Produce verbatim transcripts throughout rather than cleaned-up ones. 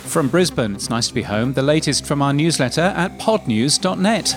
From Brisbane, it's nice to be home. The latest from our newsletter at pod news dot net.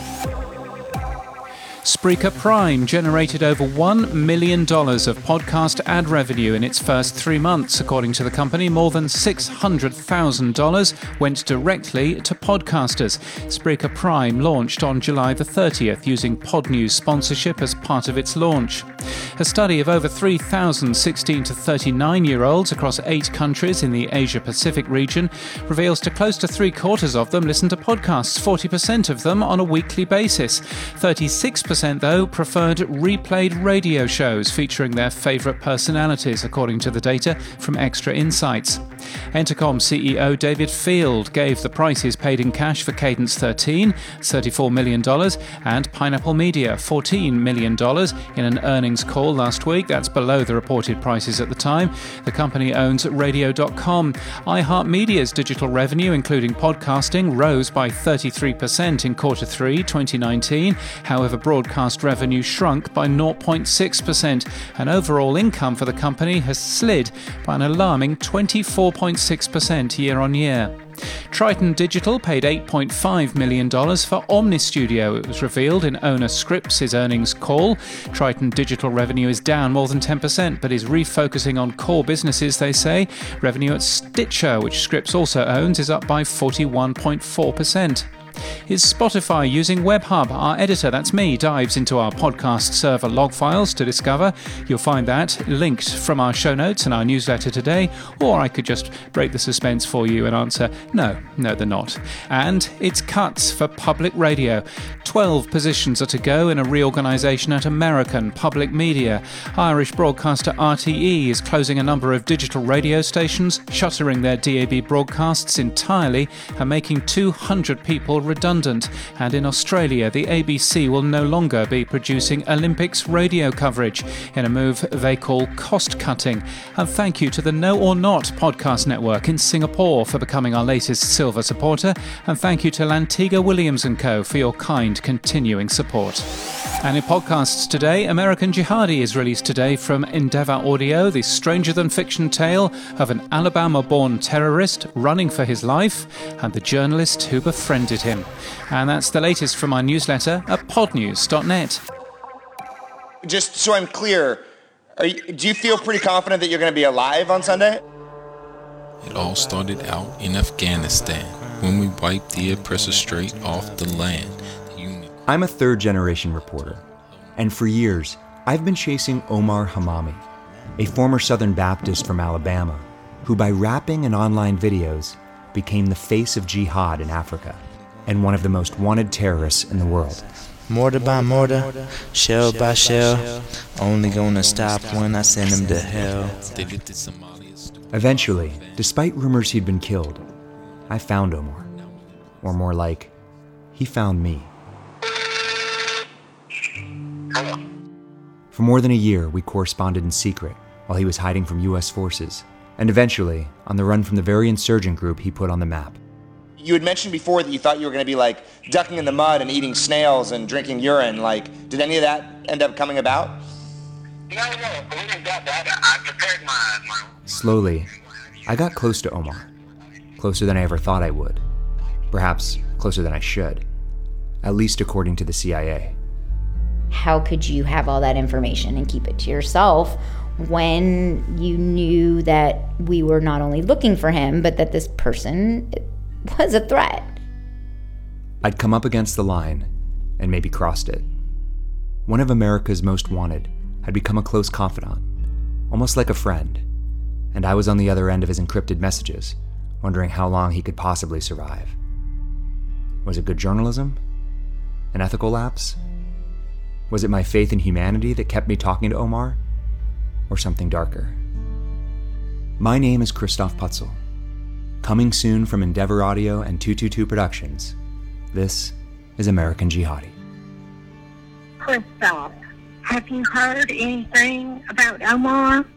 Spreaker Prime generated over one million dollars of podcast ad revenue in its first three months. According to the company, more than six hundred thousand dollars went directly to podcasters. Spreaker Prime launched on July the thirtieth using Podnews sponsorship as part of its launch. A study of over three thousand sixteen to thirty-nine-year-olds across eight countries in the Asia-Pacific region reveals to close to three-quarters of them listen to podcasts, forty percent of them on a weekly basis. thirty-six percent though preferred replayed radio shows featuring their favourite personalities, according to the data from Extra Insights. Entercom C E O David Field gave the prices paid in cash for Cadence thirteen, thirty-four million dollars, and Pineapple Media, fourteen million dollars, in an earnings call last week. That's below the reported prices at the time. The company owns radio dot com. iHeartMedia's digital revenue, including podcasting, rose by thirty-three percent in quarter three twenty nineteen. However, broadcast revenue shrunk by zero point six percent, and overall income for the company has slid by an alarming twenty-four point six percent year-on-year. Triton Digital paid eight point five million dollars for Omni Studio. It was revealed in Owner Scripps' earnings call. Triton Digital revenue is down more than ten percent, but is refocusing on core businesses, they say. Revenue at Stitcher, which Scripps also owns, is up by forty-one point four percent. Is Spotify using WebHub? Our editor, that's me, dives into our podcast server log files to discover. You'll find that linked from our show notes and our newsletter today, or I could just break the suspense for you and answer, no, no they're not. And it's cuts for public radio. Twelve positions are to go in a reorganisation at American Public Media. Irish broadcaster R T E is closing a number of digital radio stations, shuttering their D A B broadcasts entirely, and making two hundred people redundant. And in Australia, the A B C will no longer be producing Olympics radio coverage in a move they call cost-cutting. And thank you to the No or Not podcast network in Singapore for becoming our latest silver supporter. And thank you to Lantiga Williams and Co for your kind continuing support. And in podcasts today, American Jihadi is released today from Endeavour Audio, the stranger-than-fiction tale of an Alabama-born terrorist running for his life and the journalist who befriended him. And that's the latest from our newsletter at pod news dot net. Just so I'm clear, are you, do you feel pretty confident that you're going to be alive on Sunday? It all started out in Afghanistan when we wiped the oppressor straight off the land. I'm a third-generation reporter, and for years, I've been chasing Omar Hamami, a former Southern Baptist from Alabama, who by rapping and online videos became the face of jihad in Africa and one of the most wanted terrorists in the world. Mortar by mortar, shell by shell, only gonna stop when I send him to hell. Eventually, despite rumors he'd been killed, I found Omar. Or more like, he found me. For more than a year, we corresponded in secret while he was hiding from U S forces, and eventually, on the run from the very insurgent group he put on the map. You had mentioned before that you thought you were going to be like ducking in the mud and eating snails and drinking urine. Like, did any of that end up coming about? No, no, we didn't got that. I prepared my, my... Slowly, I got close to Omar. Closer than I ever thought I would. Perhaps closer than I should. At least according to the C I A. How could you have all that information and keep it to yourself when you knew that we were not only looking for him, but that this person was a threat? I'd come up against the line and maybe crossed it. One of America's most wanted had become a close confidant, almost like a friend, and I was on the other end of his encrypted messages, wondering how long he could possibly survive. Was it good journalism? An ethical lapse? Was it my faith in humanity that kept me talking to Omar? Or something darker? My name is Christoph Putzel. Coming soon from Endeavour Audio and two two two Productions, this is American Jihadi. Christoph, have you heard anything about Omar?